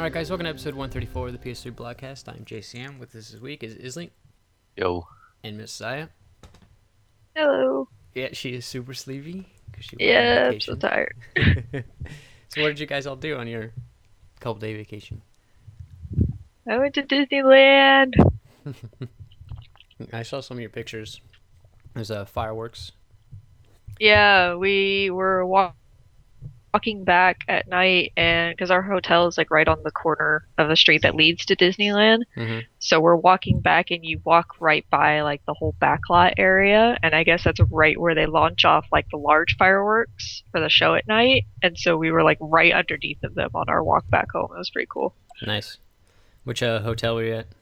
All right, guys, welcome to episode 134 of the PS3 Blogcast. I'm JCM. With us this week is Isley Yo. and Miss Saya. Hello. Yeah, she is super sleepy because she went on Yeah, I'm so vacation. tired. So what did you guys all do on your couple-day vacation? I went to Disneyland. I saw some of your pictures. There's fireworks. Yeah, we were walking back at night, and because our hotel is like right on the corner of the street that leads to Disneyland, Mm-hmm. so we're walking back, and you walk right by like the whole backlot area, and I guess that's right where they launch off like the large fireworks for the show at night, and so we were like right underneath of them on our walk back home. It was pretty cool. Nice. Which hotel were you at?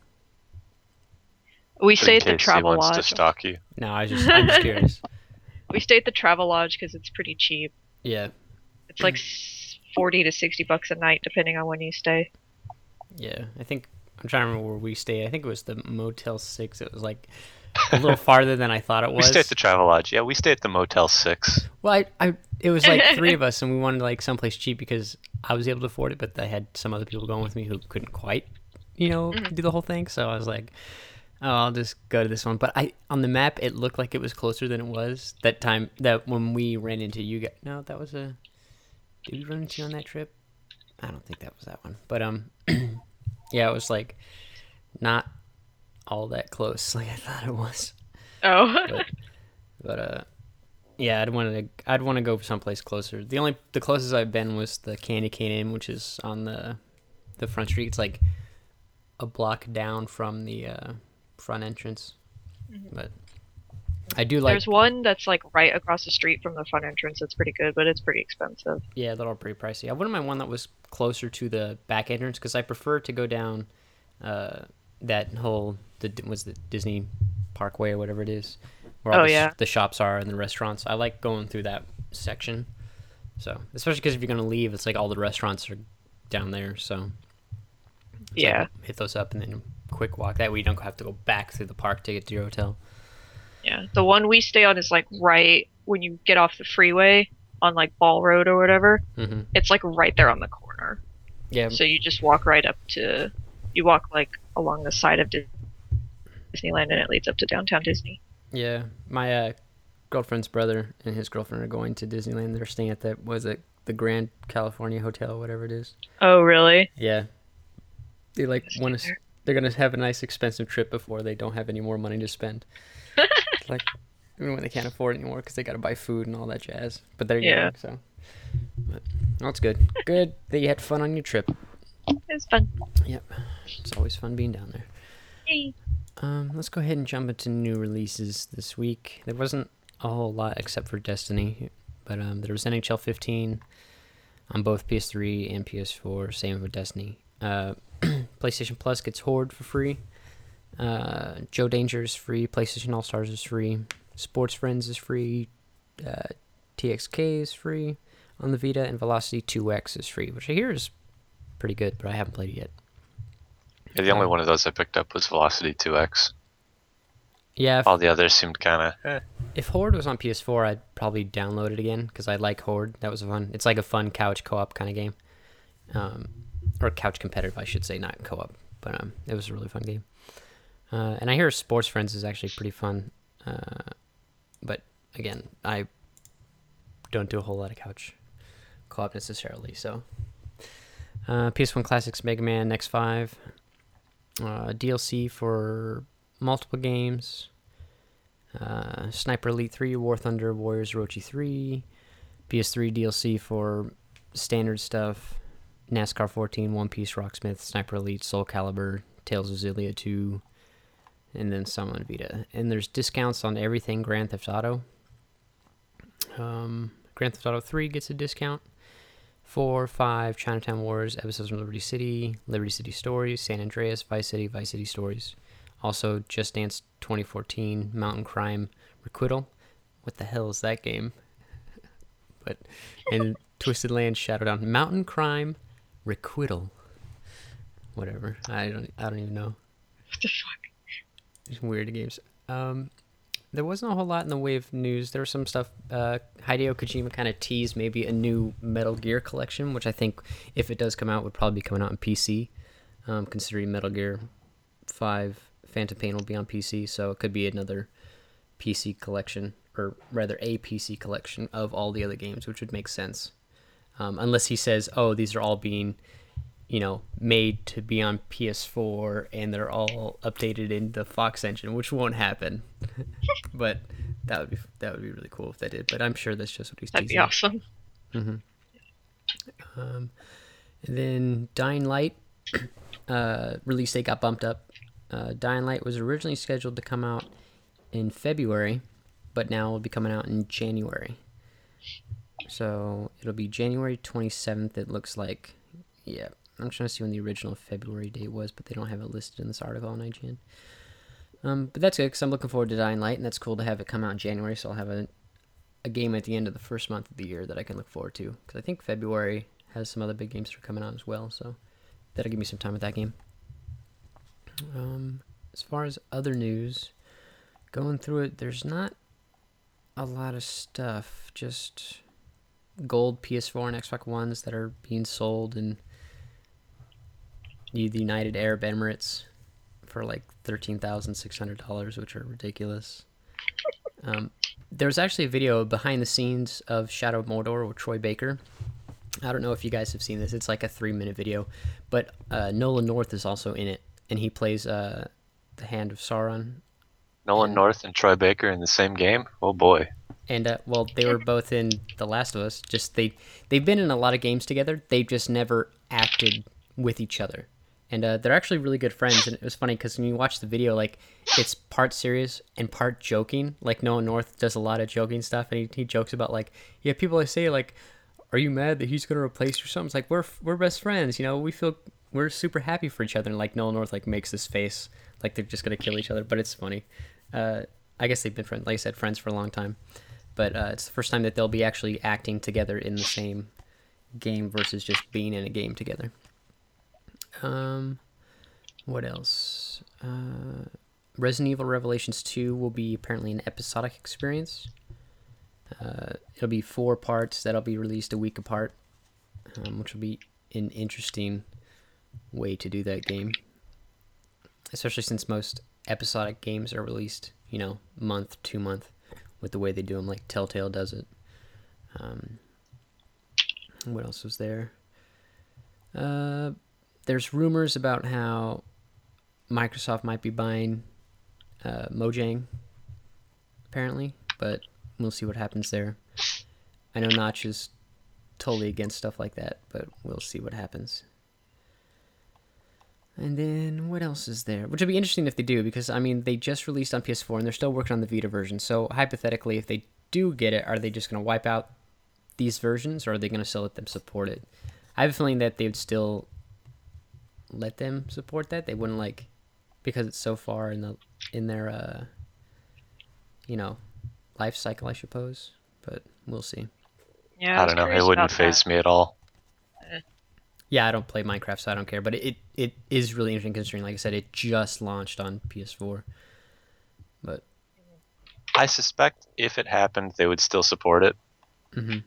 We In stayed at the case he wants to Travelodge. stalk you. No, I'm just curious. We stayed at the Travelodge because it's pretty cheap. Yeah, It's like 40 to 60 bucks a night, depending on when you stay. yeah. I'm trying to remember where we stayed. I think it was the Motel 6. It was like a little farther than I thought it We was. stay at the Travelodge. Yeah, we stay at the Motel 6. Well, it was like three of us, and we wanted like someplace cheap because I was able to afford it, but I had some other people going with me who couldn't quite, do the whole thing. So I was like, oh, I'll just go to this one. But on the map, it looked like it was closer than it was that time. That when we ran into you guys. No, that was a. Did we run into you on that trip? I don't think that was that one. But yeah, it was like not all that close like I thought it was. Oh. But yeah, I'd want to go someplace closer. The closest I've been was the Candy Cane Inn, which is on the front street. It's like a block down from the front entrance. But I do like. There's one that's like right across the street from the front entrance. It's pretty good, but it's pretty expensive. Yeah, they're all pretty pricey. I wouldn't mind one that was closer to the back entrance because I prefer to go down that whole was the Disney Parkway or whatever it is, where all the shops are and the restaurants. I like going through that section. So especially because if you're gonna leave, it's like all the restaurants are down there. So Yeah. hit those up and then quick walk. That way you don't have to go back through the park to get to your hotel. Yeah. The one we stay on is like right when you get off the freeway on like Ball Road or whatever. Mm-hmm. It's like right there on the corner. Yeah. So you just walk right up to. You walk like along the side of Disneyland, and it leads up to downtown Disney. Yeah, my girlfriend's brother and his girlfriend are going to Disneyland. They're staying at the Grand California Hotel, whatever it is. Oh, really? Yeah, they like want to. They're gonna have a nice expensive trip before they don't have any more money to spend. Like even when they can't afford it anymore because they got to buy food and all that jazz. But they're going, so. But, well, it's good. Good that you had fun on your trip. It was fun. Yep, it's always fun being down there. Hey. Let's go ahead and jump into new releases this week. There wasn't a whole lot except for Destiny, but there was NHL 15 on both PS3 and PS4. Same with Destiny. PlayStation Plus gets Horde for free. Joe Danger is free. PlayStation All Stars is free. Sports Friends is free. TXK is free on the Vita, and Velocity 2X is free, which I hear is pretty good, but I haven't played it yet. Yeah, the only one of those I picked up was Velocity 2X. Yeah. All the others seemed kind of. If Horde was on PS4, I'd probably download it again because I like Horde. That was fun. It's like a fun couch co-op kind of game, or couch competitive, I should say, not co-op. But it was a really fun game. And I hear Sports Friends is actually pretty fun. But again, I don't do a whole lot of couch co-op necessarily. So PS1 Classics Mega Man X5, DLC for multiple games. Sniper Elite 3, War Thunder, Warriors Orochi 3, PS3 DLC for standard stuff, NASCAR 14, One Piece, Rocksmith, Sniper Elite, Soul Calibur, Tales of Xillia 2, and then some on Vita. And there's discounts on everything Grand Theft Auto. Grand Theft Auto 3 gets a discount. 4, 5, Chinatown Wars, Episodes from Liberty City Stories, San Andreas, Vice City Stories. Also, Just Dance 2014, Mountain Crime Requital. What the hell is that game? And Twisted Land Shadowdown. Mountain Crime Requital. Whatever. I don't even know. What the fuck? Weird games. There wasn't a whole lot in the way of news. There was some stuff. Hideo Kojima kind of teased maybe a new Metal Gear collection, which I think, if it does come out, would probably be coming out on PC. Considering Metal Gear 5 Phantom Pain will be on PC, so it could be another PC collection, or rather a PC collection of all the other games, which would make sense. Unless he says, oh, these are all being, made to be on PS4 and they're all updated in the Fox engine, which won't happen. But that would be really cool if they did. But I'm sure that's just what he's That'd teasing. be awesome. And then Dying Light release date got bumped up. Dying Light was originally scheduled to come out in February, but now will be coming out in January. So it'll be January 27th, it looks like. Yeah, I'm trying to see when the original February date was, but they don't have it listed in this article on IGN. But that's good, because I'm looking forward to Dying Light, and that's cool to have it come out in January, so I'll have a game at the end of the first month of the year that I can look forward to. Because I think February has some other big games that are coming out as well, so that'll give me some time with that game. As far as other news, going through it, there's not a lot of stuff, just gold PS4 and Xbox Ones that are being sold in the United Arab Emirates for like $13,600, which are ridiculous. There's actually a video behind the scenes of Shadow of Mordor with Troy Baker. I don't know if you guys have seen this. It's like a 3-minute video, but Nolan North is also in it, and he plays the Hand of Sauron. Nolan North and Troy Baker in the same game? Oh boy. And well, they were both in The Last of Us. Just they've been in a lot of games together. They've just never acted with each other. And they're actually really good friends. And it was funny because when you watch the video, like, it's part serious and part joking. Like, Nolan North does a lot of joking stuff, and he jokes about, like, yeah, people always say, like, are you mad that he's gonna replace you or something? It's like, we're best friends, we're super happy for each other. And like Nolan North like makes this face like they're just gonna kill each other, but it's funny. I guess they've been friends, like I said, friends for a long time. But it's the first time that they'll be actually acting together in the same game versus just being in a game together. What else? Resident Evil Revelations 2 will be apparently an episodic experience. It'll be 4 parts that'll be released a week apart, which will be an interesting way to do that game. Especially since most episodic games are released, month to month, with the way they do them, like Telltale does it. What else was there? There's rumors about how Microsoft might be buying Mojang, apparently, but we'll see what happens there. I know Notch is totally against stuff like that, but we'll see what happens. And then what else is there? Which would be interesting if they do, because, they just released on PS4 and they're still working on the Vita version. So hypothetically, if they do get it, are they just going to wipe out these versions, or are they going to still let them support it? I have a feeling that they would still let them support that. They wouldn't, because it's so far in their life cycle, I suppose. But we'll see. Yeah, I don't know. It wouldn't faze me at all. Yeah, I don't play Minecraft, so I don't care. But it is really interesting considering, like I said, it just launched on PS4. But I suspect if it happened, they would still support it. Mm-hmm.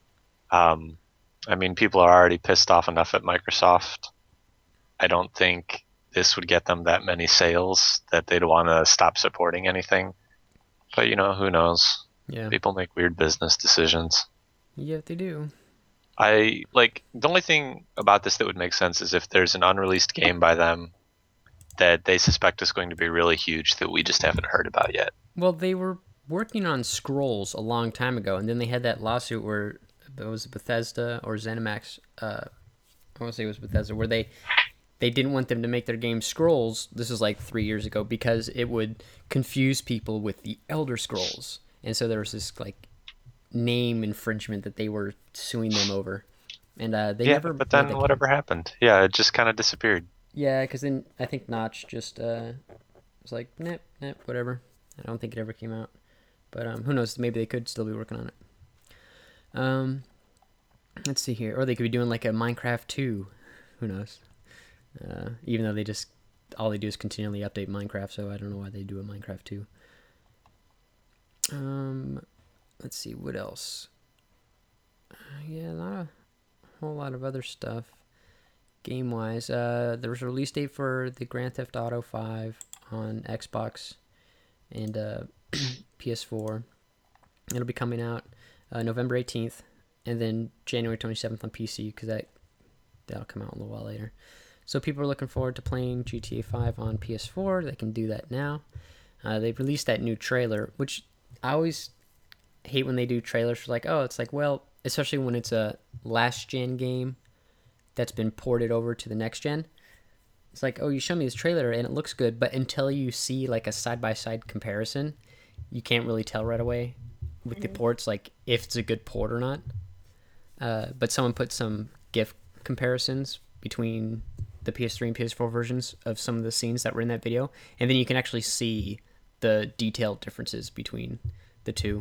People are already pissed off enough at Microsoft. I don't think this would get them that many sales that they'd want to stop supporting anything. But, who knows? Yeah. People make weird business decisions. Yeah, they do. The only thing about this that would make sense is if there's an unreleased game by them that they suspect is going to be really huge that we just haven't heard about yet. Well, they were working on Scrolls a long time ago, and then they had that lawsuit where it was Bethesda or ZeniMax, I want to say it was Bethesda, where they didn't want them to make their game Scrolls. This was like 3 years ago, because it would confuse people with the Elder Scrolls. And so there was this name infringement that they were suing them over. And they never... but then whatever happened? Yeah, it just kind of disappeared. Yeah, because then I think Notch just was like, nah, whatever. I don't think it ever came out. But who knows? Maybe they could still be working on it. Let's see here. Or they could be doing like a Minecraft 2. Who knows? Even though all they do is continually update Minecraft, so I don't know why they do a Minecraft 2. Let's see what else. Yeah, not a whole lot of other stuff game wise. There was a release date for the Grand Theft Auto 5 on Xbox and PS4. It'll be coming out November 18th, and then January 27th on PC, because that'll come out a little while later. So people are looking forward to playing GTA 5 on PS4. They can do that now. They've released that new trailer, which I always hate when they do trailers for, like, oh, it's like, well, especially when it's a last-gen game that's been ported over to the next gen. It's like, oh, you show me this trailer and it looks good, but until you see like a side-by-side comparison, you can't really tell right away with the ports, like if it's a good port or not. But someone put some GIF comparisons between the PS3 and PS4 versions of some of the scenes that were in that video, and then you can actually see the detailed differences between the two.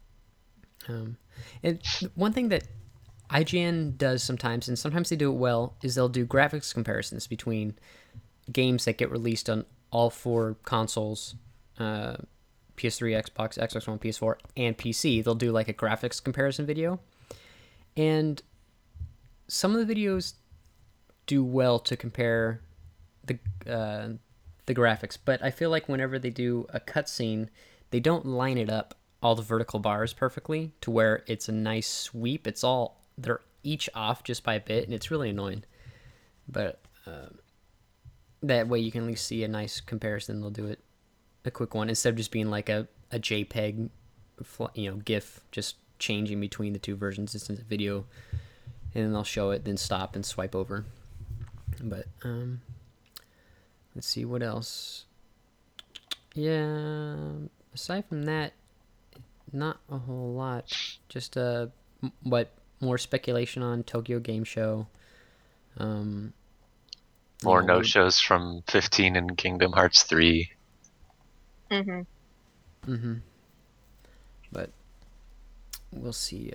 And one thing that IGN does sometimes, and sometimes they do it well, is they'll do graphics comparisons between games that get released on all four consoles, PS3, Xbox, Xbox One, PS4, and PC. They'll do like a graphics comparison video. And some of the videos do well to compare the graphics, but I feel like whenever they do a cutscene, they don't line it up all the vertical bars perfectly to where it's a nice sweep. They're each off just by a bit, and it's really annoying. But that way you can at least see a nice comparison. They'll do it a quick one instead of just being like a JPEG, GIF, just changing between the two versions. It's a video, and then they'll show it, then stop and swipe over. But let's see what else. Yeah, aside from that, not a whole lot. Just more speculation on Tokyo Game Show. More no-shows from 15 and Kingdom Hearts 3. But we'll see.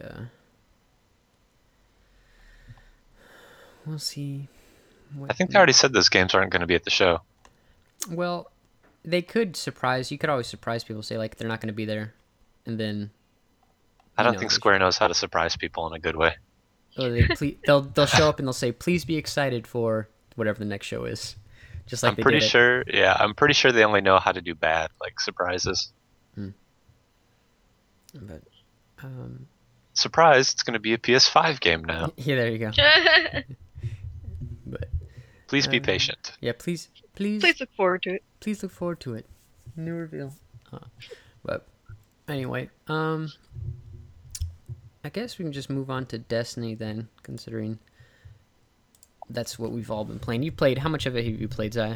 We'll see. I think they already said those games aren't going to be at the show. Well, they could surprise. You could always surprise people. Say like they're not going to be there, and then. I don't think Square knows how to surprise people in a good way. Or they'll show up and they'll say, "Please be excited for whatever the next show is." Just like I'm pretty sure they only know how to do bad, like surprises. But surprise! It's going to be a PS5 game now. Yeah, there you go. But please be patient. Yeah, please look forward to it. Please look forward to it. New reveal. But anyway, I guess we can just move on to Destiny then, considering that's what we've all been playing. How much of it have you played, Zaya?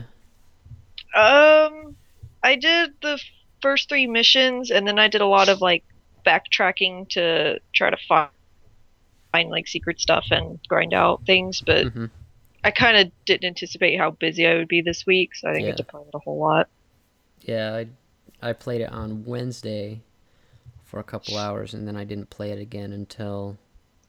I did the first 3 missions, and then I did a lot of like backtracking to try to find like secret stuff and grind out things, but I kind of didn't anticipate how busy I would be this week, so I didn't get to play it a whole lot. Yeah, I played it on Wednesday for a couple hours, and then I didn't play it again until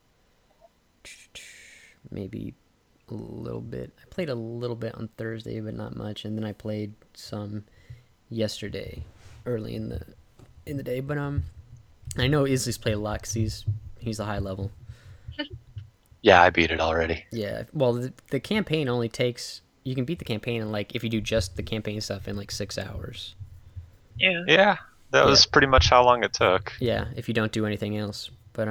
maybe a little bit. I played a little bit on Thursday, but not much, and then I played some yesterday, early in the day. But I know Isley's played a lot because he's a high level. Yeah, I beat it already. Yeah, well, the campaign only takes. You can beat the campaign in if you do just the campaign stuff in 6 hours. Yeah. Yeah. That was pretty much how long it took. Yeah, if you don't do anything else. But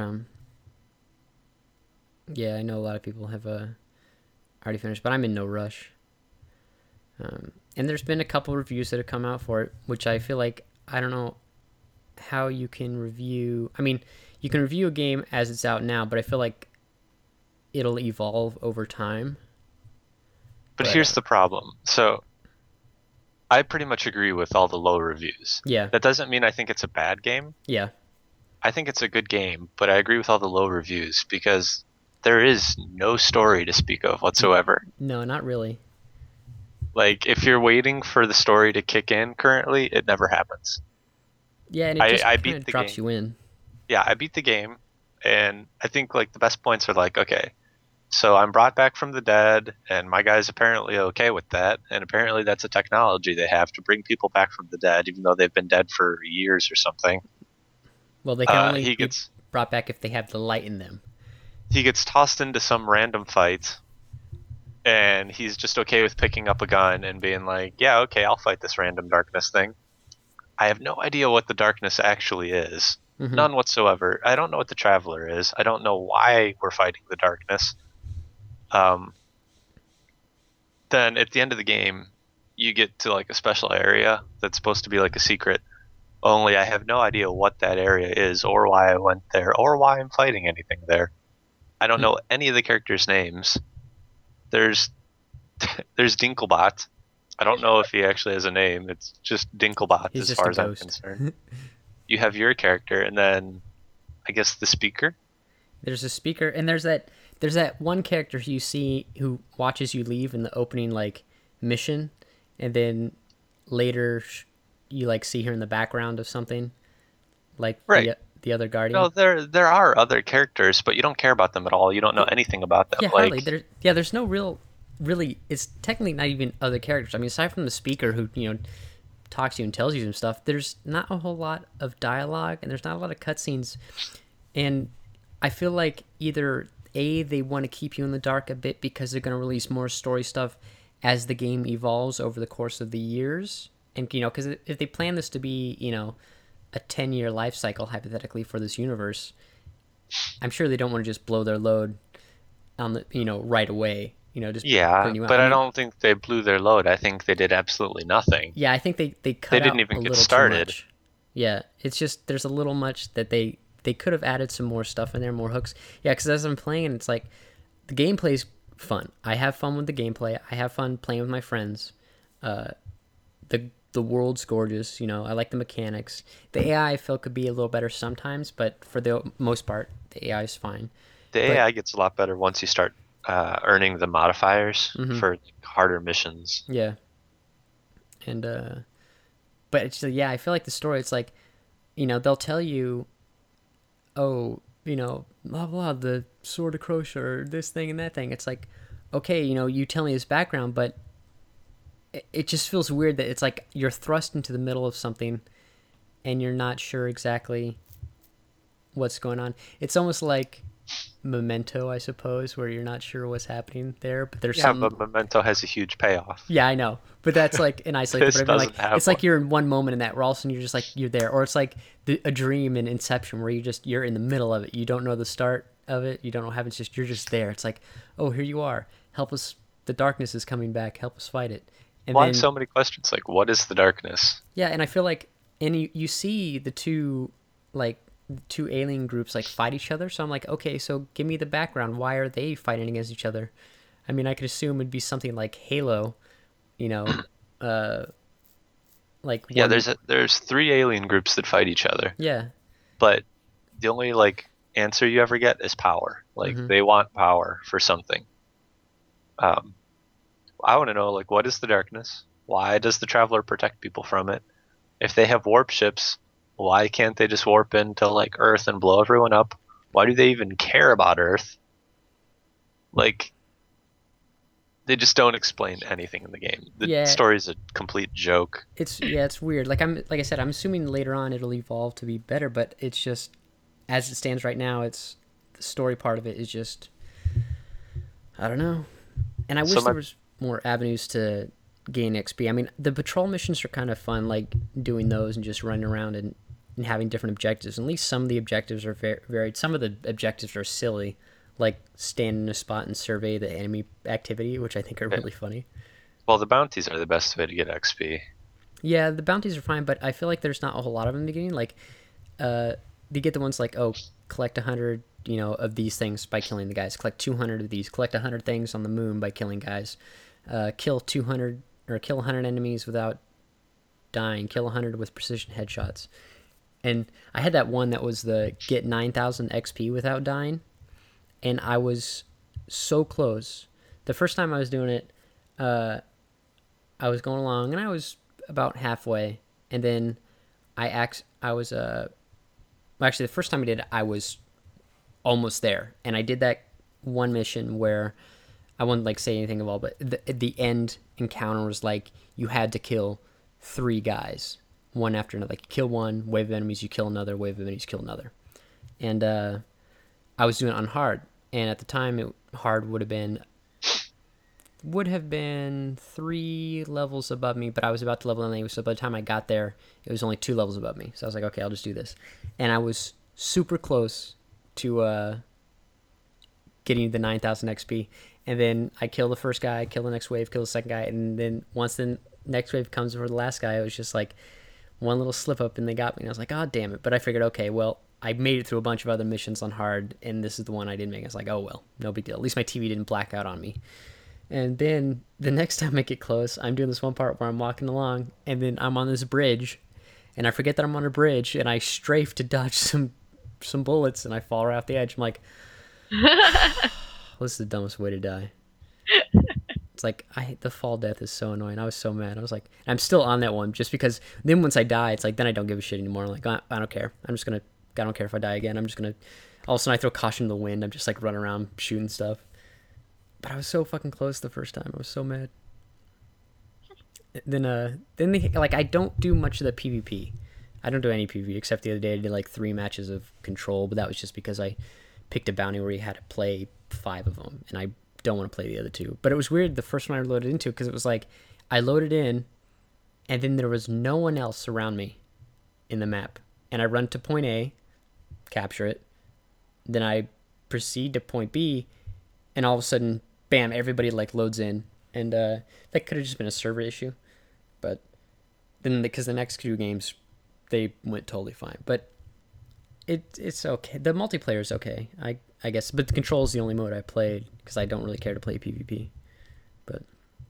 yeah, I know a lot of people have already finished, but I'm in no rush. And there's been a couple reviews that have come out for it, which I feel like, I don't know how you can review. I mean, you can review a game as it's out now, but I feel like it'll evolve over time. But here's the problem. So I pretty much agree with all the low reviews. Yeah. That doesn't mean I think it's a bad game. Yeah. I think it's a good game, but I agree with all the low reviews because there is no story to speak of whatsoever. No, not really. Like, if you're waiting for the story to kick in currently, it never happens. Yeah, and it just kind of drops you in. Yeah, I beat the game, and I think the best points are okay, so I'm brought back from the dead, and my guy's apparently okay with that, and apparently that's a technology they have to bring people back from the dead, even though they've been dead for years or something. Well, they can only he be gets brought back if they have the light in them. tossed into some random fight, and he's just okay with picking up a gun and being like, "Yeah, okay, I'll fight this random darkness thing." I have no idea what the darkness actually is. Mhm. None whatsoever. I don't know what the Traveler is. I don't know why we're fighting the darkness. Then at the end of the game, you get to like a special area that's supposed to be like a secret. Only I have no idea what that area is, or why I went there, or why I'm fighting anything there. I don't know any of the characters' names. There's Dinklebot. I don't know if he actually has a name. It's just Dinklebot He's as just far a as I'm ghost. concerned. You have your character, and then I guess the speaker. There's a speaker, and there's that one character you see who watches you leave in the opening like mission, and then later you like see her in the background of something, like Right. the other guardian. No, there are other characters, but you don't care about them at all. You don't know anything about them. Yeah, Like, hardly. There's no really. It's technically not even other characters. I mean, aside from the speaker who talks to you and tells you some stuff, there's not a whole lot of dialogue, and there's not a lot of cutscenes, and I feel like either they want to keep you in the dark a bit because they're going to release more story stuff as the game evolves over the course of the years, and because if they plan this to be a 10-year life cycle hypothetically for this universe, I'm sure they don't want to just blow their load on the right away. Just yeah, putting you out. but I mean, don't think they blew their load. I think they did absolutely nothing. Yeah, I think they cut They didn't out even a get little started. too much. Yeah, it's just there's a little much that they could have added some more stuff in there, more hooks. Yeah, because as I'm playing, it's like the gameplay's fun. I have fun with the gameplay. I have fun playing with my friends. The world's gorgeous. I like the mechanics. The AI I feel could be a little better sometimes, but for the most part, the AI is fine. The AI gets a lot better once you start earning the modifiers Mhm. for harder missions. Yeah. And but it's yeah, I feel like the story. It's like, they'll tell you, oh, blah blah, the Sword of Crochet, or this thing and that thing. It's like, okay, you tell me his background, but it just feels weird that it's like you're thrust into the middle of something, and you're not sure exactly what's going on. It's almost like Memento, I suppose, where you're not sure what's happening there, but there's Yeah, some. but Memento has a huge payoff. Yeah, I know, but that's like an isolated. This But I mean, doesn't have it's like one. you're in one moment in that, where all of a sudden you're just like you're there, or it's like a dream in Inception, where you're in the middle of it. You don't know the start of it. You don't know what happens. Just you're just there. It's like, oh, here you are. Help us. The darkness is coming back. Help us fight it. And Why then so many questions? Like, what is the darkness? yeah, and I feel like, and you see the two alien groups like fight each other. So I'm like, okay, so give me the background. Why are they fighting against each other? I mean, I could assume it'd be something like Halo, like Yeah, one, there's 3 alien groups that fight each other, yeah, but the only like answer you ever get is power. Like Mhm. they want power for something. I want to know, like, what is the darkness? Why does the Traveler protect people from it? If they have warp ships, why can't they just warp into like Earth and blow everyone up? Why do they even care about Earth? Like, they just don't explain anything in the game. The Yeah. story's a complete joke. it's weird. Like I said, I'm assuming later on it'll evolve to be better, but it's just as it stands right now, it's the story part of it is just I don't know. And I wish there was more avenues to gain XP. I mean, the patrol missions are kind of fun, like doing those and just running around and having different objectives. At least some of the objectives are varied. Some of the objectives are silly, like stand in a spot and survey the enemy activity, which I think are really funny. Well, the bounties are the best way to get XP. Yeah, the bounties are fine, but I feel like there's not a whole lot of them in the beginning. Like, you get the ones like, oh, collect 100, of these things by killing the guys. Collect 200 of these. Collect 100 things on the moon by killing guys. Kill 200 or kill 100 enemies without dying. Kill 100 with precision headshots. And I had that one that was the get 9,000 XP without dying, and I was so close. The first time I was doing it, I was going along and I was about halfway, and then actually the first time I did it, I was almost there, and I did that one mission where I wouldn't like say anything of all, but the end encounter was like you had to kill 3 guys, one after another. Like you kill one wave of enemies, you kill another wave of enemies, you kill another. And I was doing it on hard, and at the time, hard would have been 3 levels above me, but I was about to level anyway. So by the time I got there, it was only 2 levels above me. So I was like, okay, I'll just do this. And I was super close to getting the 9,000 XP. And then I kill the first guy, kill the next wave, kill the second guy, and then once the next wave comes for the last guy, it was just like one little slip up and they got me. And I was like, oh, damn it. But I figured, okay, well, I made it through a bunch of other missions on hard, and this is the one I didn't make. I was like, oh, well, no big deal. At least my TV didn't black out on me. And then the next time I get close, I'm doing this one part where I'm walking along, and then I'm on this bridge, and I forget that I'm on a bridge, and I strafe to dodge some bullets, and I fall right off the edge. I'm like, this is the dumbest way to die. It's like, the fall death is so annoying. I was so mad. I was like, I'm still on that one just because then once I die, it's like, then I don't give a shit anymore. I'm like, I don't care. I don't care if I die again. I'm just going to, all of a sudden I throw caution to the wind. I'm just like running around shooting stuff. But I was so fucking close the first time. I was so mad. Then I don't do much of the PvP. I don't do any PvP except the other day I did like 3 matches of Control, but that was just because I picked a bounty where you had to play 5 of them, and I don't want to play the other 2. But it was weird the first one I loaded into because it was like I loaded in, and then there was no one else around me in the map, and I run to point A, capture it, then I proceed to point B, and all of a sudden, bam, everybody like loads in, and that could have just been a server issue, but then because the next 2 games they went totally fine. But it's okay. The multiplayer is okay, I guess, but the Control is the only mode I played because I don't really care to play PvP. But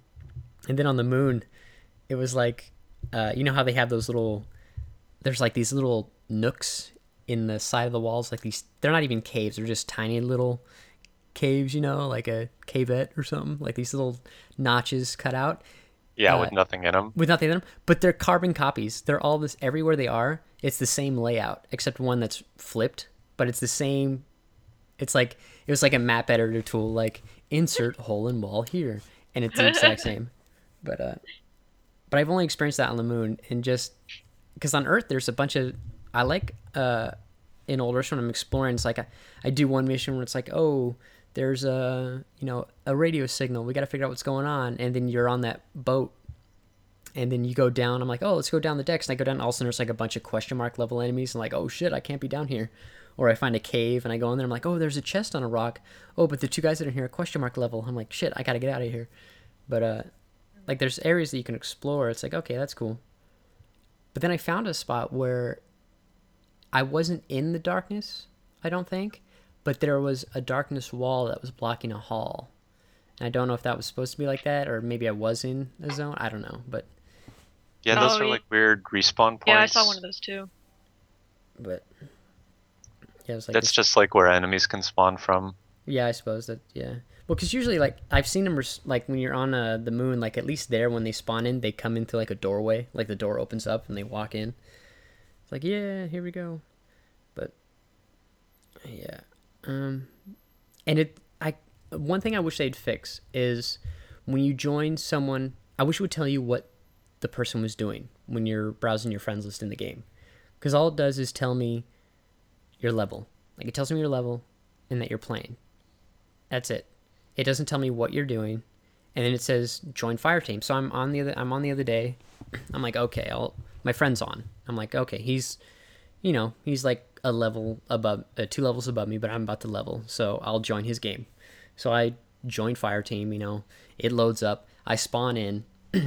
and then on the moon, it was like you know how they have those there's like these little nooks in the side of the walls, like these, they're not even caves, they're just tiny little caves, you know, like a cavette or something, like these little notches cut out. Yeah, with nothing in them. With nothing in them, but they're carbon copies. They're all this, everywhere they are, it's the same layout, except one that's flipped, but it's the same. It's like, it was like a map editor tool, like insert hole in wall here, and it's the exact same. But I've only experienced that on the moon, and just because on Earth there's a bunch of, I like in Old Earth when I'm exploring, it's like I do one mission where it's like, oh, there's a radio signal, we got to figure out what's going on, and then you're on that boat, and then you go down. I'm like, oh, let's go down the decks, and I go down, and all of a sudden there's like a bunch of question mark level enemies, and like, oh shit, I can't be down here. Or I find a cave and I go in there, I'm like, oh, there's a chest on a rock, oh, but the 2 guys that are here are question mark level. I'm like, shit, I gotta get out of here. But like there's areas that you can explore. It's like, okay, that's cool. But then I found a spot where I wasn't in the darkness, I don't think, but there was a darkness wall that was blocking a hall. And I don't know if that was supposed to be like that, or maybe I was in a zone. I don't know, but yeah, those are like weird respawn points. Yeah, I saw one of those too. But yeah, it was like that's just like where enemies can spawn from. Yeah, I suppose that. Yeah, well, because usually, like, I've seen them like when you're on the moon, like at least there when they spawn in, they come into like a doorway, like the door opens up and they walk in. It's like, yeah, here we go. But yeah, and one thing I wish they'd fix is when you join someone, I wish it would tell you what the person was doing when you're browsing your friends list in the game, because all it does is tell me your level. Like, it tells me your level and that you're playing. That's it. It doesn't tell me what you're doing, and then it says join fire team. So I'm on the other day. I'm like, okay, my friend's on. I'm like, okay, he's like a level above, 2 levels above me, but I'm about to level, so I'll join his game. So I join fire team. It loads up. I spawn in.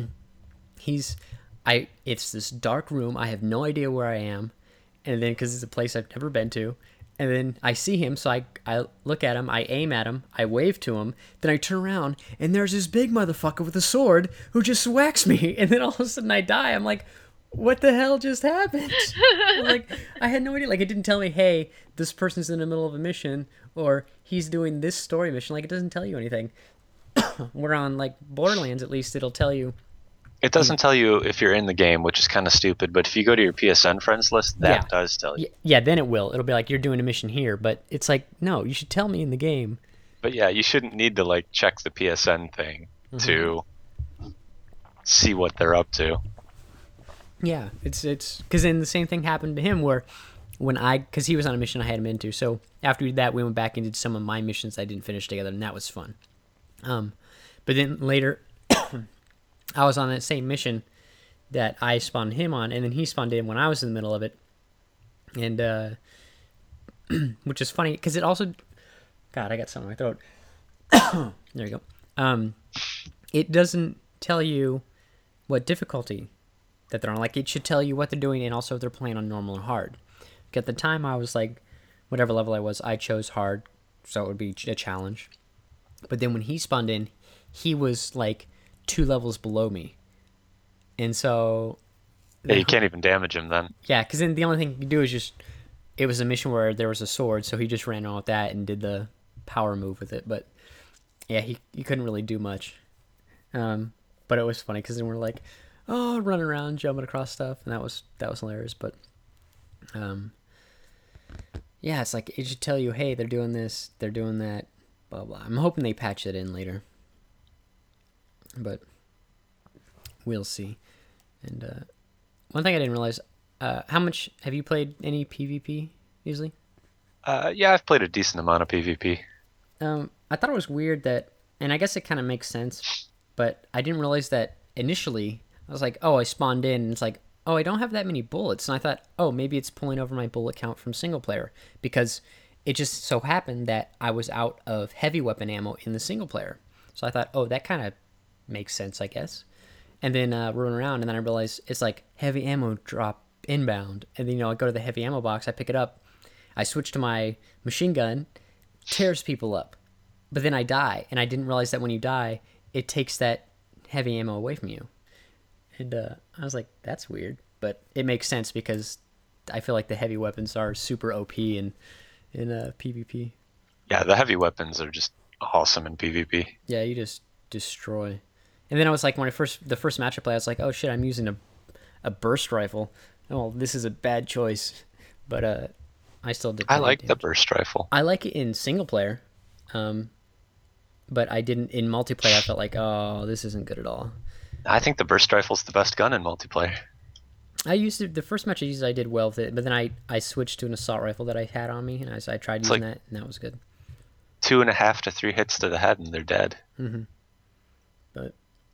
It's this dark room. I have no idea where I am, and then because it's a place I've never been to. And then I see him, so I look at him, I aim at him, I wave to him, then I turn around, and there's this big motherfucker with a sword who just whacks me, and then all of a sudden I die. I'm like, what the hell just happened? Like, I had no idea. Like, it didn't tell me, hey, this person's in the middle of a mission, or he's doing this story mission. Like, it doesn't tell you anything. Where on, like, Borderlands, at least, it'll tell you. It doesn't tell you if you're in the game, which is kind of stupid, but if you go to your PSN friends list, that does tell you. Yeah, then it will. It'll be like, you're doing a mission here, but it's like, no, you should tell me in the game. But yeah, you shouldn't need to, like, check the PSN thing to see what they're up to. Yeah, it's because then the same thing happened to him where because he was on a mission I had him into. So after we did that, we went back and did some of my missions I didn't finish together, and that was fun. But then later, I was on that same mission that I spawned him on, and then he spawned in when I was in the middle of it, and which is funny because it also, God, I got something in my throat. There you go. It doesn't tell you what difficulty that they're on. Like, it should tell you what they're doing and also if they're playing on normal or hard. Like, at the time, I was like, whatever level I was, I chose hard, so it would be a challenge. But then when he spawned in, he was like 2 levels below me. And so... Yeah, you can't even damage him then. Yeah, because then the only thing you do is just... It was a mission where there was a sword, so he just ran on with that and did the power move with it. But yeah, he couldn't really do much. But it was funny because then we're like, oh, running around, jumping across stuff, and that was hilarious. But yeah, it's like it should tell you, hey, they're doing this, they're doing that, blah blah. I'm hoping they patch it in later, but we'll see. And one thing I didn't realize, how much have you played any PvP usually? Yeah, I've played a decent amount of PvP. I thought it was weird that, and I guess it kind of makes sense, but I didn't realize that initially. I was like, oh, I spawned in, and it's like, oh, I don't have that many bullets. And I thought, oh, maybe it's pulling over my bullet count from single player, because it just so happened that I was out of heavy weapon ammo in the single player. So I thought, oh, that kind of makes sense, I guess. And then running around, and then I realized it's like heavy ammo drop inbound. And then, I go to the heavy ammo box, I pick it up, I switch to my machine gun, tears people up. But then I die, and I didn't realize that when you die, it takes that heavy ammo away from you. And I was like, that's weird. But it makes sense because I feel like the heavy weapons are super OP in PvP. Yeah, the heavy weapons are just awesome in PvP. Yeah, you just destroy. And then I was like, the first match I played, I was like, oh shit, I'm using a burst rifle. Oh, this is a bad choice. But I still did. I like the burst rifle. I like it in single player. But I didn't in multiplayer. I felt like, oh, this isn't good at all. I think the burst rifle's the best gun in multiplayer. I used it, the first match I used, I did well with it, but then I switched to an assault rifle that I had on me, and I tried using that, and that was good. 2.5 to 3 hits to the head, and they're dead. Mm-hmm. But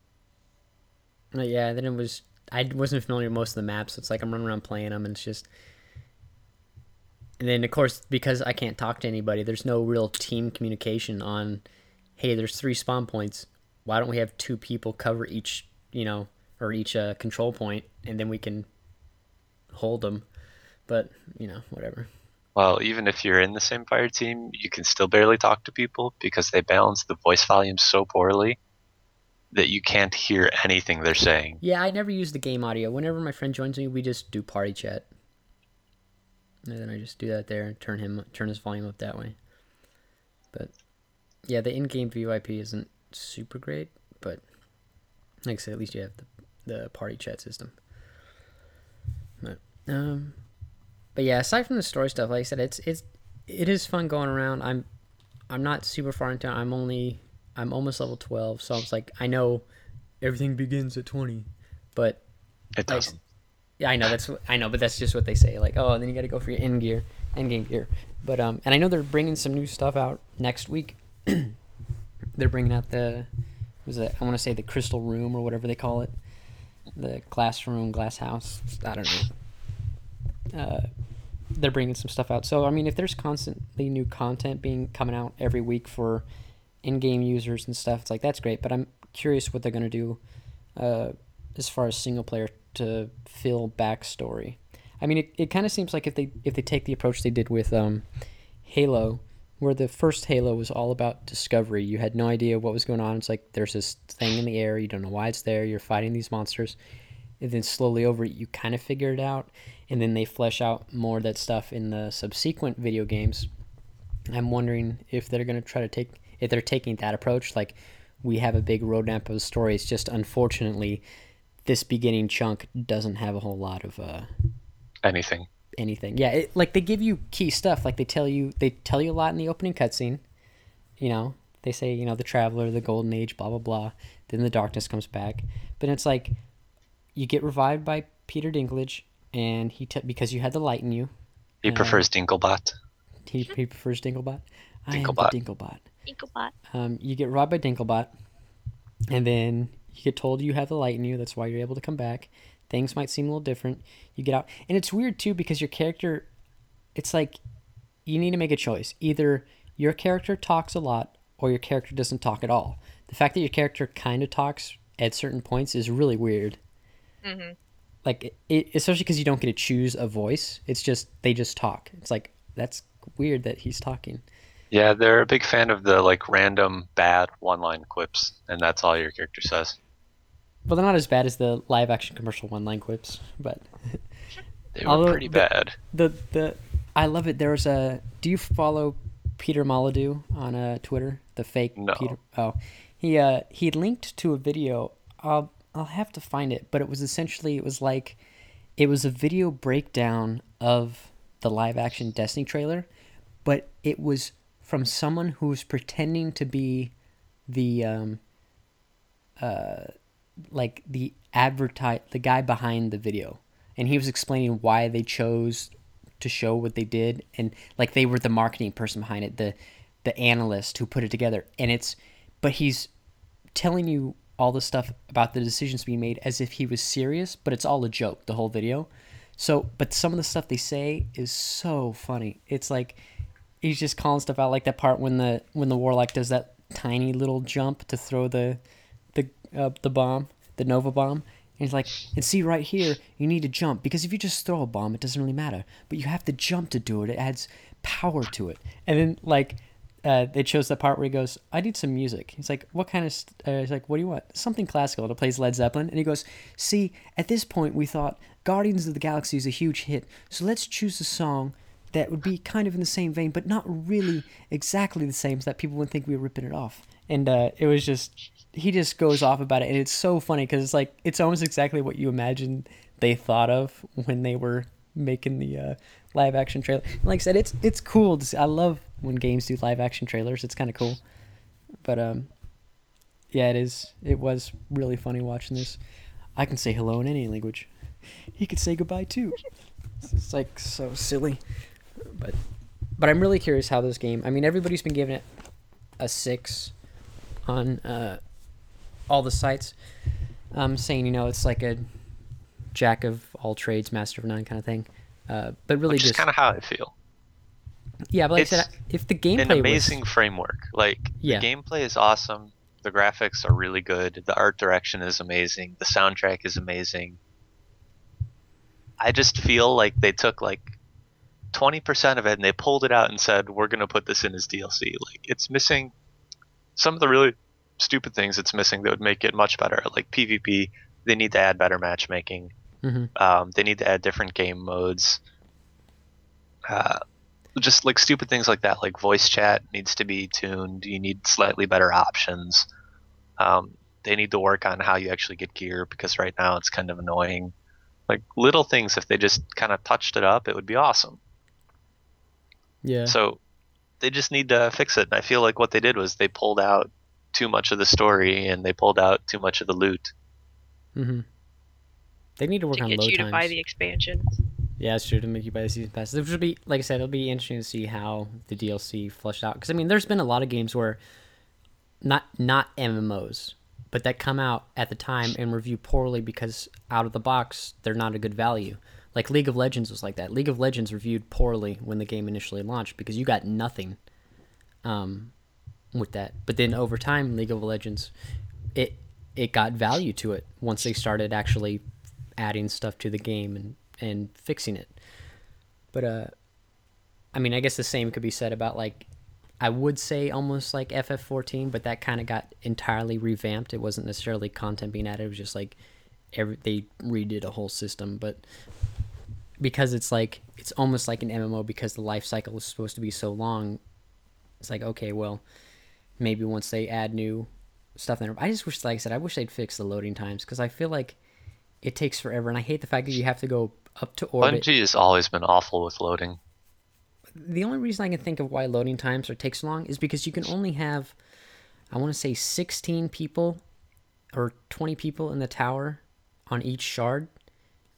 yeah, then I wasn't familiar with most of the maps, so it's like I'm running around playing them, and it's just... And then, of course, because I can't talk to anybody, there's no real team communication on, hey, there's 3 spawn points. Why don't we have 2 people cover each, or each control point, and then we can hold them. But, whatever. Well, even if you're in the same fire team, you can still barely talk to people because they balance the voice volume so poorly that you can't hear anything they're saying. Yeah, I never use the game audio. Whenever my friend joins me, we just do party chat. And then I just do that there and turn his volume up that way. But yeah, the in-game VoIP isn't super great, but like I said, at least you have the party chat system. But yeah, aside from the story stuff, like I said, it is fun going around. I'm not super far into it. I'm almost level 12, so I was like, I know everything begins at 20, but it doesn't. Yeah, I know, but that's just what they say. Like, oh, and then you got to go for your end game gear. But and I know they're bringing some new stuff out next week. They're bringing out I want to say the Crystal Room or whatever they call it, the glass house. I don't know. They're bringing some stuff out. So I mean, if there's constantly new content coming out every week for in-game users and stuff, it's like that's great. But I'm curious what they're gonna do as far as single player to fill backstory. I mean, it kind of seems like if they take the approach they did with Halo, where the first Halo was all about discovery. You had no idea what was going on. It's like there's this thing in the air. You don't know why it's there. You're fighting these monsters. And then slowly over it, you kind of figure it out. And then they flesh out more of that stuff in the subsequent video games. I'm wondering if they're going to try to if they're taking that approach. Like, we have a big roadmap of stories. Just unfortunately, this beginning chunk doesn't have a whole lot of anything. Yeah, like they give you key stuff. Like they tell you a lot in the opening cutscene. They say, the Traveler, the Golden Age, blah blah blah. Then the darkness comes back, but it's like you get revived by Peter Dinklage, and because you had the light in you. He prefers Dinklebot. He prefers Dinklebot. I am the Dinklebot. Dinklebot. Dinklebot. You get robbed by Dinklebot, and then you get told you have the light in you. That's why you're able to come back. Things might seem a little different. You get out, and it's weird too because your character, it's like you need to make a choice. Either your character talks a lot, or your character doesn't talk at all. The fact that your character kind of talks at certain points is really weird. Mm-hmm. Like especially because you don't get to choose a voice. It's just they just talk. It's like that's weird that he's talking. Yeah, they're a big fan of the like random bad one-line quips, and that's all your character says. Well, they're not as bad as the live action commercial one-line quips, but They were pretty bad. I love it. There was do you follow Peter Molyneux on Twitter? The fake No. Peter. Oh, he linked to a video. I'll have to find it, but it was a video breakdown of the live action Destiny trailer, but it was from someone who was pretending to be the the guy behind the video, and he was explaining why they chose to show what they did, and like they were the marketing person behind it, the analyst who put it together, but he's telling you all the stuff about the decisions being made as if he was serious, but it's all a joke, the whole video. So, but some of the stuff they say is so funny. It's like he's just calling stuff out, like that part when the warlock does that tiny little jump to throw the bomb, the Nova bomb. And he's like, and see right here, you need to jump, because if you just throw a bomb, it doesn't really matter. But you have to jump to do it. It adds power to it. And then like they chose the part where he goes, I need some music. He's like, what kind of he's like, what do you want? Something classical. And it plays Led Zeppelin. And he goes, see, at this point we thought Guardians of the Galaxy is a huge hit, so let's choose a song that would be kind of in the same vein, but not really exactly the same, so that people wouldn't think we were ripping it off. And it was just, he just goes off about it, and it's so funny because it's like, it's almost exactly what you imagine they thought of when they were making the live action trailer. And like I said, it's cool to see. I love when games do live action trailers. It's kind of cool. But yeah, it was really funny watching this. I can say hello in any language. He could say goodbye too. It's like so silly. But I'm really curious how this game, I mean, everybody's been giving it a 6 on all the sites, saying, it's like a jack of all trades, master of none kind of thing. But really, Which is kind of how I feel. Yeah, but like I said, if the gameplay an amazing framework. Like Yeah. the gameplay is awesome, the graphics are really good, the art direction is amazing, the soundtrack is amazing. I just feel like they took like 20% of it and they pulled it out and said, we're going to put this in as DLC. Like it's missing some of the really stupid things it's missing that would make it much better. Like PvP, they need to add better matchmaking. Mm-hmm. They need to add different game modes. Just like stupid things like that, like voice chat needs to be tuned. You need slightly better options. They need to work on how you actually get gear, because right now it's kind of annoying. Like little things, if they just kind of touched it up, it would be awesome. Yeah. So they just need to fix it. And I feel like what they did was they pulled out too much of the story and they pulled out too much of the loot. Mm-hmm. They need to work To on get load you times. to buy the expansions. Yeah, it's true, to make you buy the season pass. Which would be, like I said, it'll be interesting to see how the DLC fleshed out. Because I mean, there's been a lot of games where not MMOs, but that come out at the time and review poorly because out of the box they're not a good value. Like League of Legends was like that. League of Legends reviewed poorly when the game initially launched because you got nothing with that. But then over time, League of Legends, it got value to it once they started actually adding stuff to the game and fixing it. But I mean, I guess the same could be said about, like, I would say almost like FF14, but that kind of got entirely revamped. It wasn't necessarily content being added. It was just like they redid a whole system. But because it's like, it's almost like an MMO because the life cycle is supposed to be so long, it's like, okay, well, maybe once they add new stuff in. I just wish, like I said, I wish they'd fix the loading times, because I feel like it takes forever, and I hate the fact that you have to go up to orbit. Bungie has always been awful with loading. The only reason I can think of why loading times take so long is because you can only have, I want to say 16 people or 20 people in the tower on each shard.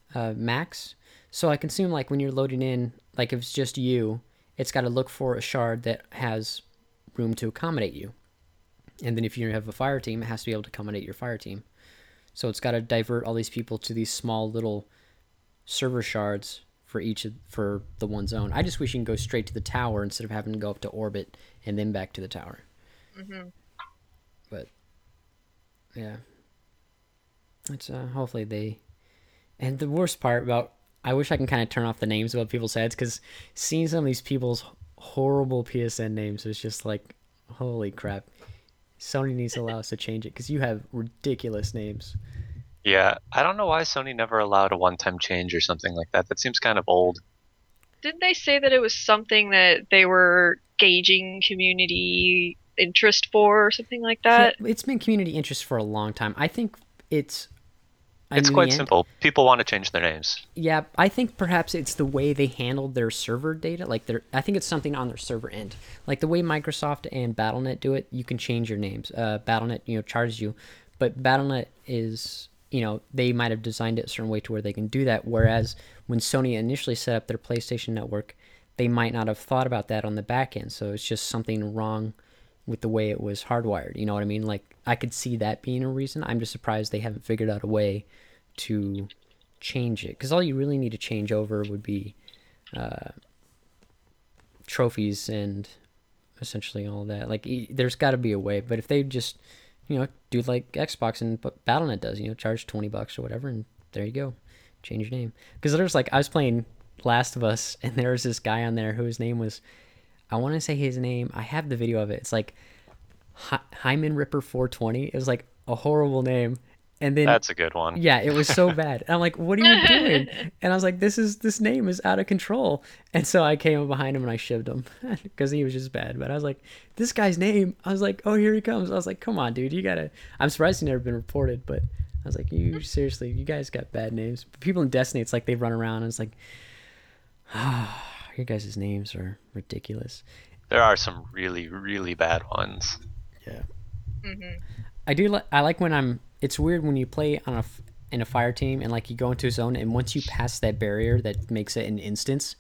max. So I can assume like when you're loading in, like if it's just you, it's got to look for a shard that has room to accommodate you. And then if you have a fire team, it has to be able to accommodate your fire team. So it's got to divert all these people to these small little server shards for the one zone. I just wish you can go straight to the tower instead of having to go up to orbit and then back to the tower. Mm-hmm. But yeah, it's hopefully they. And the worst part about, I wish I can kind of turn off the names of what people said, because seeing some of these people's horrible PSN names is just like, holy crap. Sony needs to allow us to change it, because you have ridiculous names. Yeah, I don't know why Sony never allowed a one-time change or something like that. That seems kind of old. Didn't they say that it was something that they were gauging community interest for, or something like that? Yeah, it's been community interest for a long time. I think it's... It's quite simple. People want to change their names. Yeah, I think perhaps it's the way they handled their server data. Like I think it's something on their server end. Like the way Microsoft and Battle.net do it, you can change your names. Battle.net, charges you, but Battle.net is, they might have designed it a certain way to where they can do that. Whereas when Sony initially set up their PlayStation Network, they might not have thought about that on the back end. So it's just something wrong with the way it was hardwired. You know what I mean? Like, I could see that being a reason. I'm just surprised they haven't figured out a way to change it. Because all you really need to change over would be trophies and essentially all that. Like, there's got to be a way. But if they just, do like Xbox and Battle.net does, charge $20 or whatever, and there you go. Change your name. Because there's like, I was playing Last of Us, and there was this guy on there whose name was, I want to say his name. I have the video of it. It's like Hyman Ripper 420. It was like a horrible name. And then that's a good one. Yeah, it was so bad. And I'm like, what are you doing? And I was like, this name is out of control. And so I came up behind him and I shivved him because he was just bad. But I was like, this guy's name. I was like, oh, here he comes. I was like, come on, dude, you gotta. I'm surprised he never been reported. But I was like, you seriously, you guys got bad names. But people in Destiny, it's like they run around and it's like, your guys' names are ridiculous. There are some really, really bad ones. Yeah. Mm-hmm. I like when it's weird when you play in a fire team and like you go into a zone, and once you pass that barrier that makes it an instance,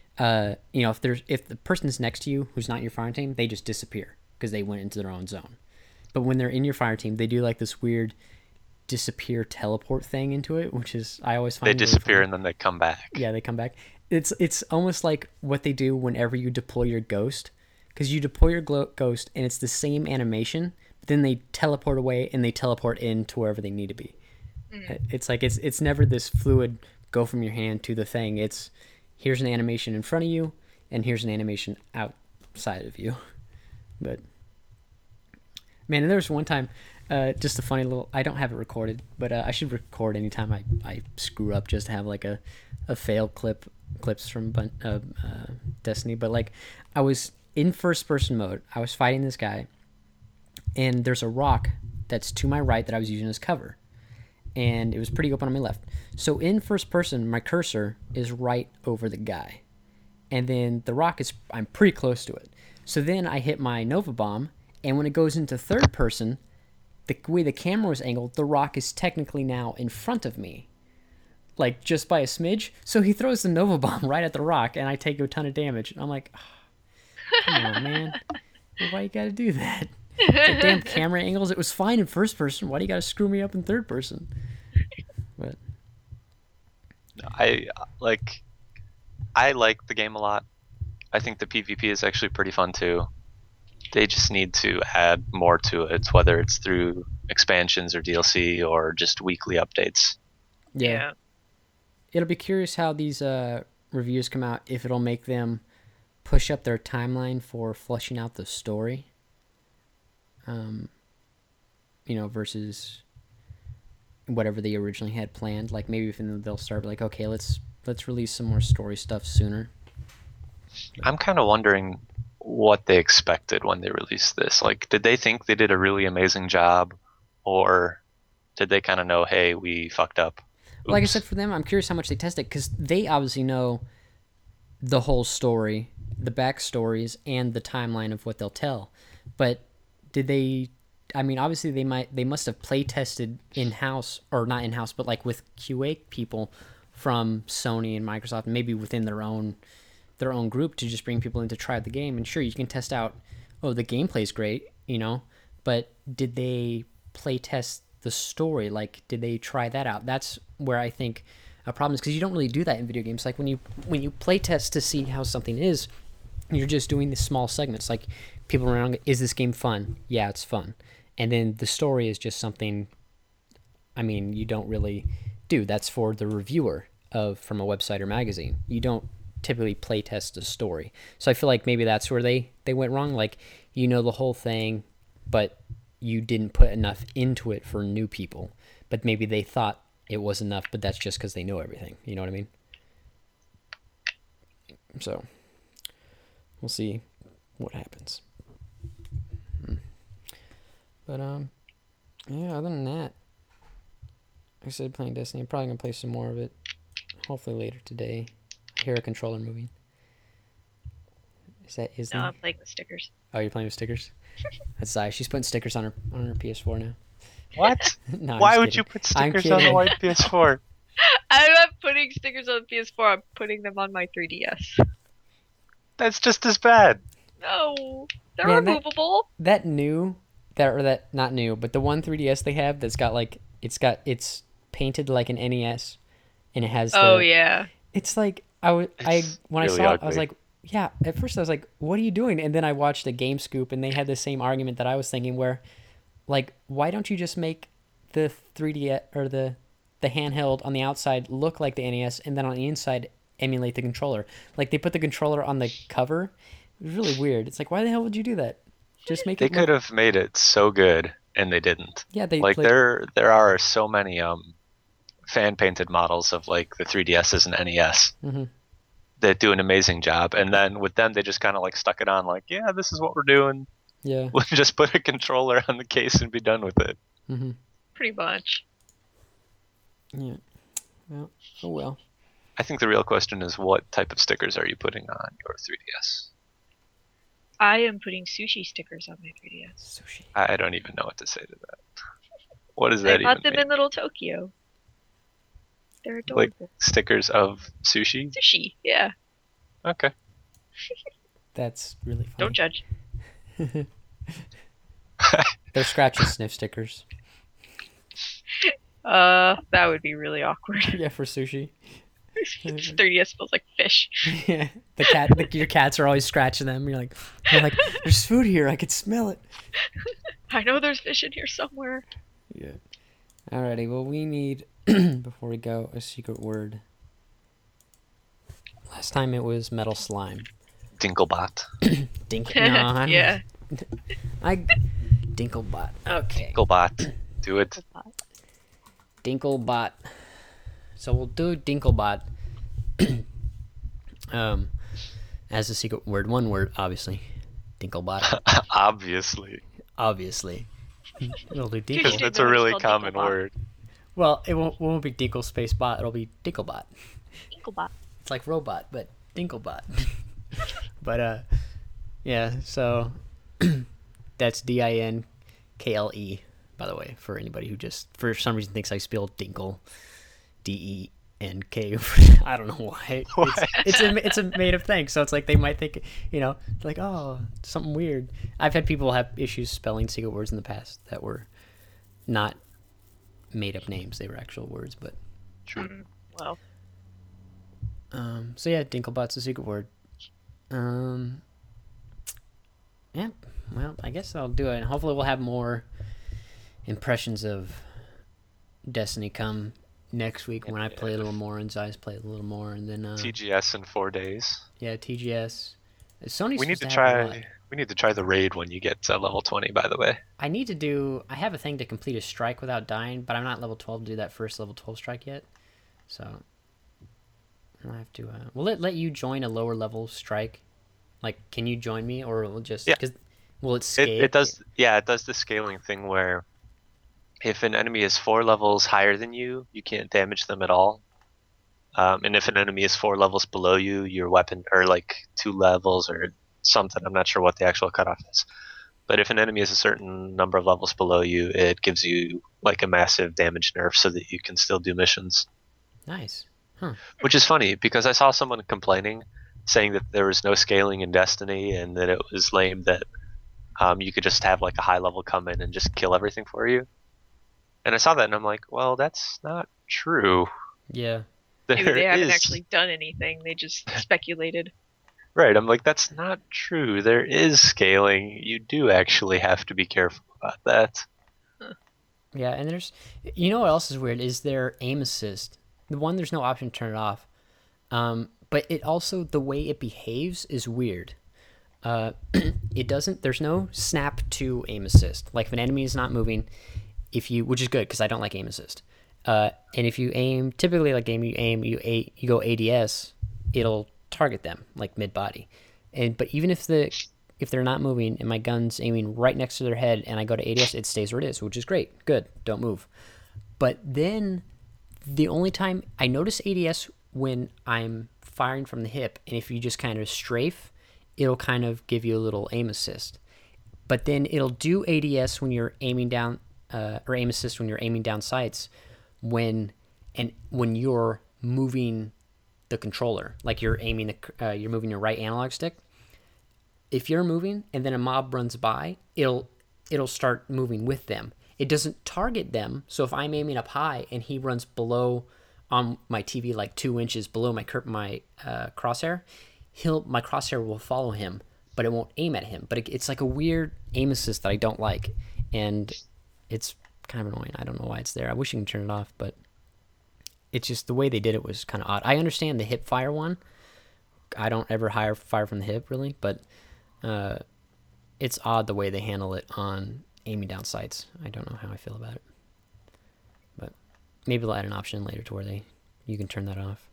if the person's next to you who's not your fire team, they just disappear because they went into their own zone. But when they're in your fire team, they do like this weird disappear teleport thing into it, which is, I always find they disappear really and then they come back. Yeah, they come back. It's almost like what they do whenever you deploy your ghost, because you deploy your ghost and it's the same animation, but then they teleport away and they teleport in to wherever they need to be. It's like it's never this fluid go from your hand to the thing. It's here's an animation in front of you and here's an animation outside of you. But man, and there was one time, just a funny little, I don't have it recorded, but I should record anytime I screw up, just to have like a fail clips from Destiny. But like, I was in first person mode, I was fighting this guy, and there's a rock that's to my right that I was using as cover, and it was pretty open on my left. So in first person, my cursor is right over the guy, and then the rock is, I'm pretty close to it. So then I hit my Nova Bomb, and when it goes into third person, the way the camera was angled, the rock is technically now in front of me, like just by a smidge. So he throws the Nova Bomb right at the rock, and I take a ton of damage. I'm like, oh, come on, man. Why you gotta do that? The damn camera angles. It was fine in first person. Why do you gotta screw me up in third person? But I like the game a lot. I think the PvP is actually pretty fun too. They just need to add more to it, whether it's through expansions or DLC or just weekly updates. Yeah. It'll be curious how these reviews come out, if it'll make them push up their timeline for fleshing out the story. Versus whatever they originally had planned. Like maybe they'll start like, okay, let's release some more story stuff sooner. I'm kind of wondering what they expected when they released this. Like, did they think they did a really amazing job, or did they kind of know, hey, we fucked up? Oops. Like I said, for them, I'm curious how much they tested, because they obviously know the whole story, the backstories, and the timeline of what they'll tell. But did they? I mean, obviously they must have play tested in house, or not in house, but like with QA people from Sony and Microsoft, maybe within their own group, to just bring people in to try the game. And sure, you can test out, oh, the gameplay's great, but did they play test the story? Like, did they try that out? That's where I think a problem is, because you don't really do that in video games. Like when you play test to see how something is, you're just doing the small segments. Like, people around, is this game fun? Yeah, it's fun. And then the story is just something, I mean, you don't really do. That's for the reviewer from a website or magazine. You don't typically play test a story. So I feel like maybe that's where they went wrong. Like, the whole thing, but you didn't put enough into it for new people. But maybe they thought it was enough, but that's just because they know everything. You know what I mean? So we'll see what happens. But yeah, other than that, like I said, playing Destiny. I'm probably gonna play some more of it, hopefully later today. I hear a controller moving. Is that Isn't? No, I'm playing with stickers. Oh, you're playing with stickers? That's Zai. She's putting stickers on her PS4 now. What? No, Why would you put stickers on the white PS4? I'm not putting stickers on the PS4. I'm putting them on my 3DS. That's just as bad. No, they're Man, removable. Not new, but the one 3DS they have that's got like it's painted like an NES, and it has. Oh yeah. It's like when I saw it, I was like, yeah. At first I was like, what are you doing? And then I watched a Game Scoop, and they had the same argument that I was thinking, where, like, why don't you just make the 3DS or the handheld on the outside look like the NES, and then on the inside emulate the controller? Like, they put the controller on the cover. It was really weird. It's like, why the hell would you do that? Just make it. They could have made it so good, and they didn't. Yeah, there are so many fan painted models of like the 3DSs and NES that do an amazing job, and then with them they just kind of like stuck it on, like, yeah, this is what we're doing. Yeah, we'll just put a controller on the case and be done with it. Pretty much. Yeah. Well, oh well. I think the real question is, what type of stickers are you putting on your 3DS? I am putting sushi stickers on my 3DS. Sushi. I don't even know what to say to that. What does that even mean? I bought them in Little Tokyo. They're adorable. Like stickers of sushi? Sushi, yeah. Okay. That's really funny. Don't judge. They're scratch and sniff stickers. That would be really awkward. Yeah, for sushi. 3DS smells like fish. Yeah, your cats are always scratching them. You're like, there's food here. I could smell it. I know there's fish in here somewhere. Yeah. Alrighty. Well, we need before we go a secret word. Last time it was metal slime. Dinklebot. No, yeah. Dinklebot. Okay. Dinklebot. Do it. Dinklebot. So we'll do Dinklebot as a secret word. One word, obviously. Dinklebot. Obviously. We'll do Dinkle. That's a really common word. Well, it won't be Dinkle space bot. It'll be Dinklebot. Dinklebot. It's like robot, but Dinklebot. But yeah. So that's Dinkle, by the way, for anybody who just for some reason thinks I spelled Dinkle. DENK. I don't know why. It's a made up thing, so it's like they might think, like, oh, something weird. I've had people have issues spelling secret words in the past that were not made up names; they were actual words. But true. Well. So yeah, Dinklebot's a secret word. Yeah. Well, I guess I'll do it, and hopefully we'll have more impressions of Destiny come next week when I play a little more and Zai's play a little more, and then TGS in 4 days. Yeah, TGS. Sony's we need to try the raid when you get to level 20, by the way. I have a thing to complete a strike without dying, but I'm not level 12 to do that first level 12 strike yet. So I'll have to will it let you join a lower level strike? Like, can you join me, or will it just will it scale? It does. Yeah, it does the scaling thing where if an enemy is 4 levels higher than you, you can't damage them at all. And if an enemy is 4 levels below you, your weapon, or like 2 levels or something, I'm not sure what the actual cutoff is. But if an enemy is a certain number of levels below you, it gives you like a massive damage nerf so that you can still do missions. Nice. Which is funny because I saw someone complaining, saying that there was no scaling in Destiny and that it was lame that you could just have like a high level come in and just kill everything for you. And I saw that and I'm like, well, that's not true. Yeah. Maybe There they haven't is actually done anything. They just speculated. right. I'm like, that's not true. There is scaling. You do actually have to be careful about that. Yeah, and there's, you know what else is weird is their aim assist. The one there's no option to turn it off, but it also the way it behaves is weird. It doesn't. There's no snap to aim assist. Like if an enemy is not moving, if you, which is good because I don't like aim assist. And if you aim, typically like game you aim, you go ADS, it'll target them like mid body. And but even if they're not moving and my gun's aiming right next to their head and I go to ADS, it stays where it is, which is great. Good, don't move. But then the only time I notice ADS when I'm firing from the hip, and if you just kind of strafe, it'll kind of give you a little aim assist. But then it'll do ADS when you're aiming down, or aim assist when you're aiming down sights, when you're moving the controller, like you're aiming you're moving your right analog stick. If you're moving and then a mob runs by, it'll start moving with them. It doesn't target them. So if I'm aiming up high and he runs below on my TV, like 2 inches below my crosshair, my crosshair will follow him, but it won't aim at him. But it's like a weird aim assist that I don't like, and it's kind of annoying. I don't know why it's there. I wish you can turn it off, but it's just the way they did it was kind of odd. I understand the hip fire one. I don't ever fire from the hip really, but it's odd the way they handle it on aiming down sights. I don't know how I feel about it, but maybe they'll add an option later to where you can turn that off.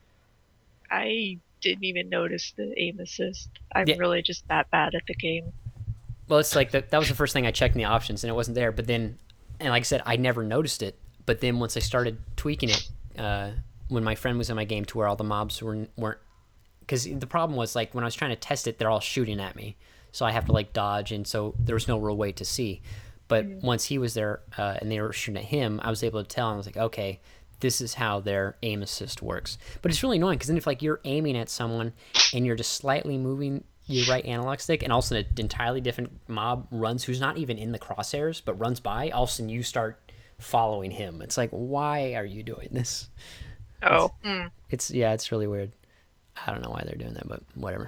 I didn't even notice the aim assist. I'm Yeah. really just that bad at the game. Well, it's like that was the first thing I checked in the options and it wasn't there, but then, and like I said, I never noticed it, but then once I started tweaking it, when my friend was in my game to where all the mobs weren't, because the problem was like when I was trying to test it, they're all shooting at me, so I have to like dodge, and so there was no real way to see. But once he was there and they were shooting at him, I was able to tell, and I was like, okay, this is how their aim assist works. But it's really annoying because then if like you're aiming at someone and you're just slightly moving your right analog stick, and all of a sudden an entirely different mob runs who's not even in the crosshairs but runs by, all of a sudden you start following him. It's like, why are you doing this? Oh. It's really weird. I don't know why they're doing that, but whatever.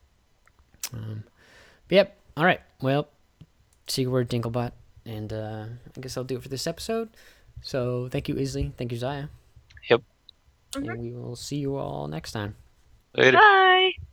But yep. All right. Well, secret word Dinklebot, and I guess I'll do it for this episode. So thank you, Isley. Thank you, Zaya. Yep. And we will see you all next time. Later. Bye.